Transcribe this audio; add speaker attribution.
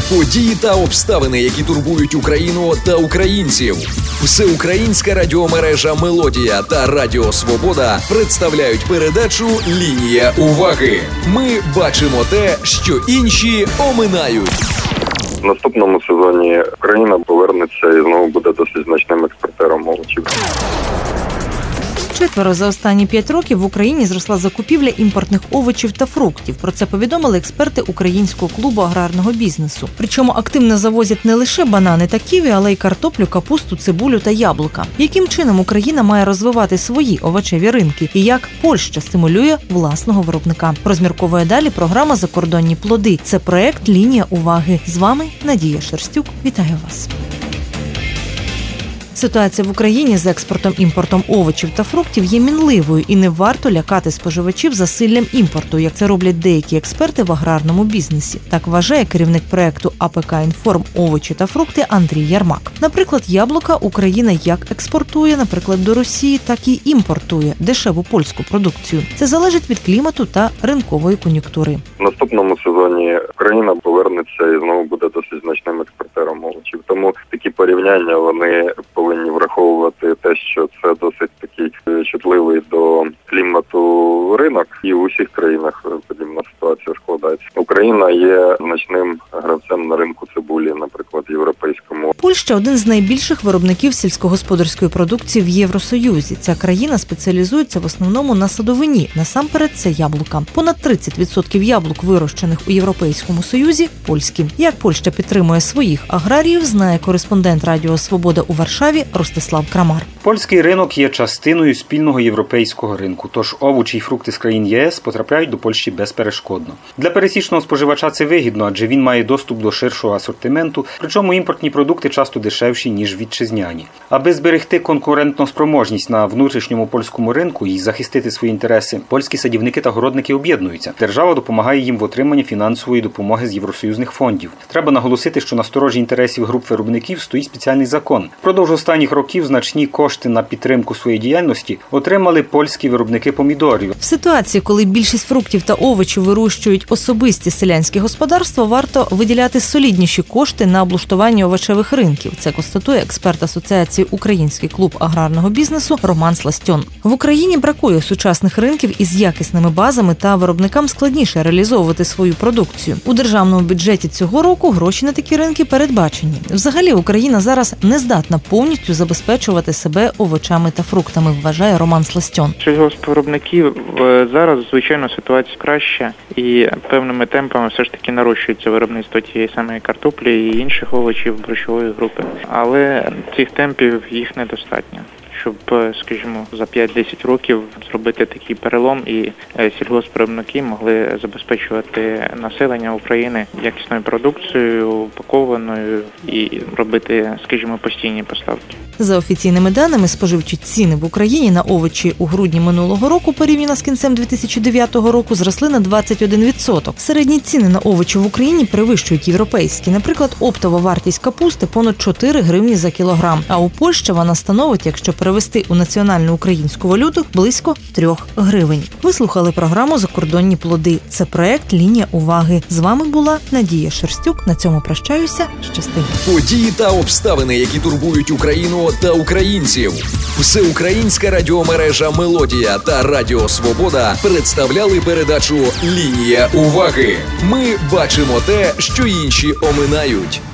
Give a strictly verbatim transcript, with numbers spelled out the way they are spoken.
Speaker 1: Події та обставини, які турбують Україну та українців. Всеукраїнська радіомережа «Мелодія» та Радіо Свобода представляють передачу «Лінія уваги». Ми бачимо те, що інші оминають.
Speaker 2: В наступному сезоні Україна повернеться і знову буде досить значним експортером овочів.
Speaker 3: Четверо за останні п'ять років в Україні зросла закупівля імпортних овочів та фруктів. Про це повідомили експерти Українського клубу аграрного бізнесу. Причому активно завозять не лише банани та ківі, але й картоплю, капусту, цибулю та яблука. Яким чином Україна має розвивати свої овочеві ринки і як Польща стимулює власного виробника? Розмірковує далі програма «Закордонні плоди». Це проект «Лінія уваги». З вами Надія Шерстюк. Вітаю вас. Ситуація в Україні з експортом-імпортом овочів та фруктів є мінливою і не варто лякати споживачів засиллям імпорту, як це роблять деякі експерти в аграрному бізнесі. Так вважає керівник проекту АПК «Інформ. Овочі та фрукти» Андрій Ярмак. Наприклад, яблука Україна як експортує, наприклад, до Росії, так і імпортує дешеву польську продукцію. Це залежить від клімату та ринкової кон'юнктури.
Speaker 2: В наступному сезоні Україна повернеться і знову буде досить значним експортером овочів. Тому такі порівняння, вони повинні враховувати те, що це досить такий чутливий до клімату ринок, і в усіх країнах подібна ситуація складається. Україна є значним гравцем на ринку цибулі, наприклад, європейському.
Speaker 3: Польща – один з найбільших виробників сільськогосподарської продукції в Євросоюзі. Ця країна спеціалізується в основному на садовині. Насамперед, це яблука. Понад тридцять відсотків яблук, вирощених у Європейському Союзі, польські. Як Польща підтримує своїх аграріїв, знає кореспондент Радіо Свобода у Варшаві Ростислав Крамар.
Speaker 4: Польський ринок є частиною спільного європейського ринку, тож овочі й фрукти з країн ЄС потрапляють до Польщі безперешкодно. Для пересічного споживача це вигідно, адже він має доступ до ширшого асортименту, причому імпортні продукти часто дешевші, ніж вітчизняні. Аби зберегти конкурентноспроможність на внутрішньому польському ринку і захистити свої інтереси, польські садівники та городники об'єднуються. Держава допомагає їм в отриманні фінансової допомоги з євросоюзних фондів. Треба наголосити, що на сторожі інтересів груп виробників стоїть спеціальний закон. Впродовж останніх років значні кошти на підтримку своєї діяльності отримали польські виробники помідорів.
Speaker 3: В ситуації, коли більшість фруктів та овочів вирощують особисті селянські господарства, варто виділяти солідніші кошти на облаштування овочевих ринків. Це констатує експерт Асоціації Український клуб аграрного бізнесу Роман Сластьон. В Україні бракує сучасних ринків із якісними базами та виробникам складніше реалізовувати свою продукцію. У державному бюджеті цього року гроші на такі ринки передбачені. Взагалі, Україна зараз не здатна повністю забезпечувати себе овочами та фруктами, вважає Роман Сластьон.
Speaker 5: Сільгоспвиробників зараз, звичайно, ситуація краща і певними темпами все ж таки нарощується виробництво тієї самої картоплі і інших овочів борщової групи. Але цих темпів їх недостатньо, щоб, скажімо, за п'ять-десять років зробити такий перелом і сільгоспвиробники могли забезпечувати населення України якісною продукцією, упакованою і робити, скажімо, постійні поставки.
Speaker 3: За офіційними даними, споживчі ціни в Україні на овочі у грудні минулого року порівняно з кінцем дві тисячі дев'ятого року зросли на двадцять один відсоток. Середні ціни на овочі в Україні перевищують європейські. Наприклад, оптова вартість капусти понад чотири гривні за кілограм, а у Польщі вона становить, якщо перевести у національну українську валюту, близько трьох гривень. Ви слухали програму «Закордонні плоди». Це проект «Лінія уваги». З вами була Надія Шерстюк. На цьому прощаюся. Щасти.
Speaker 1: Події та обставини, які турбують Україну та українців. Всеукраїнська радіомережа «Мелодія» та Радіо Свобода представляли передачу «Лінія уваги». Ми бачимо те, що інші оминають.